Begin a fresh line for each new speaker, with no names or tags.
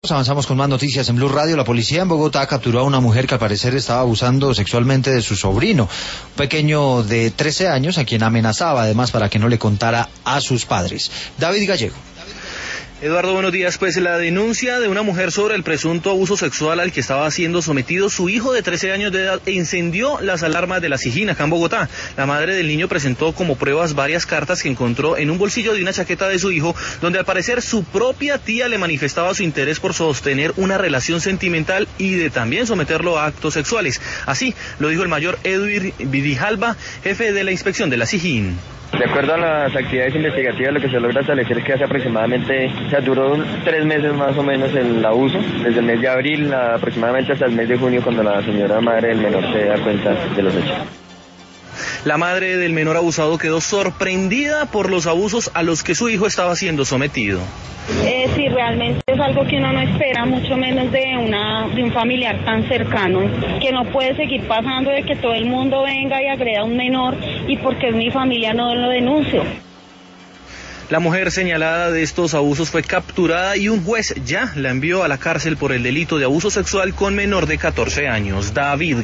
Avanzamos con más noticias en Blue Radio. La policía en Bogotá capturó a una mujer que al parecer estaba abusando sexualmente de su sobrino, un pequeño de 13 años, a quien amenazaba además para que no le contara a sus padres. David Gallego.
Eduardo, buenos días. Pues la denuncia de una mujer sobre el presunto abuso sexual al que estaba siendo sometido su hijo de 13 años de edad encendió las alarmas de la SIJIN acá en Bogotá. La madre del niño presentó como pruebas varias cartas que encontró en un bolsillo de una chaqueta de su hijo, donde al parecer su propia tía le manifestaba su interés por sostener una relación sentimental y de también someterlo a actos sexuales. Así lo dijo el mayor Edwin Vidijalba, jefe de la inspección de la SIJIN.
De acuerdo a las actividades investigativas, lo que se logra establecer es que hace aproximadamente, duró 3 meses más o menos el abuso, desde el mes de abril aproximadamente hasta el mes de junio, cuando la señora madre del menor se da cuenta de los hechos.
La madre del menor abusado quedó sorprendida por los abusos a los que su hijo estaba siendo sometido.
Sí, realmente es algo que uno no espera, mucho menos de un familiar tan cercano, que no puede seguir pasando de que todo el mundo venga y agreda a un menor y porque es mi familia no lo denuncio.
La mujer señalada de estos abusos fue capturada y un juez ya la envió a la cárcel por el delito de abuso sexual con menor de 14 años. David